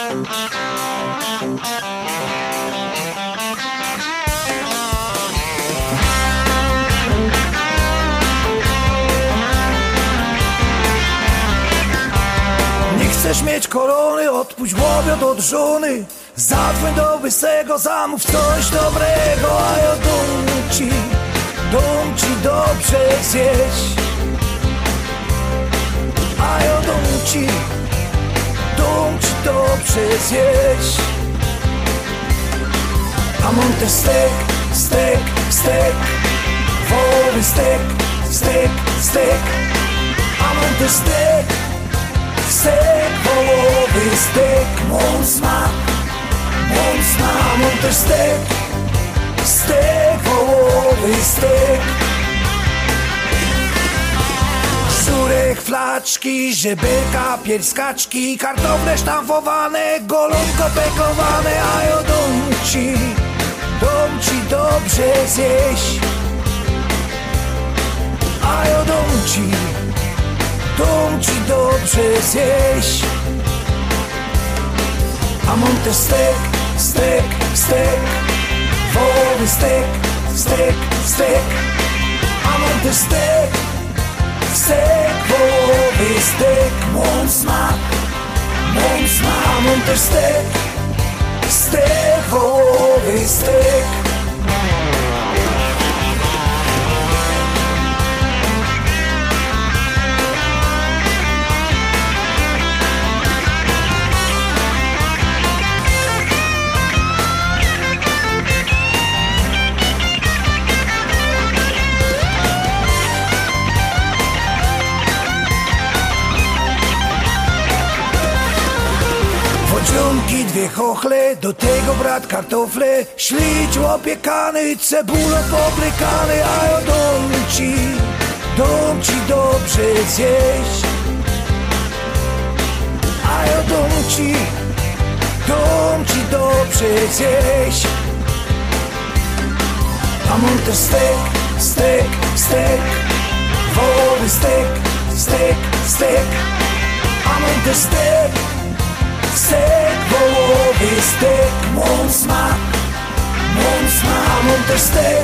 Nie chcesz mieć korony, odpuść łowiot od żony. Zadzwoń do Łysego, zamów coś dobrego. A ja dom ci dobrze zjeść. A ja dom ci dobrze zjeść. A mam też stek, wołowy stek. A mam też stek, wołowy stek. Mon smak. A mam też stek, wołowy stek. Żurek, flaczki, żeberka, pierskaczki, kartofle sztamfowane, golonko pekowane. A ja dom ci dobrze zjeść. A ja dom ci dobrze zjeść. A mam też stek, wołowy stek. A mam też stek, wołowy stek. Mon smak. A mam też stek, wołowy stek. Wodzionki, dwie chochle, do tego brat kartofle, śledź opiekany, cebulą poblekany. A ja dom ci dobrze zjeść. A ja dom ci dobrze zjeść. A mam też stek, wołowy stek. A mam też stek, wołowy stek. Mon smak. A mam też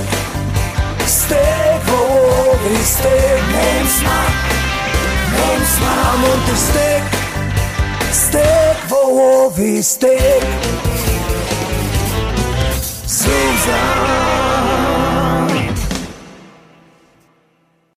stek, wołowy stek. Mon smak. A mam też stek, wołowy stek. Zuzan.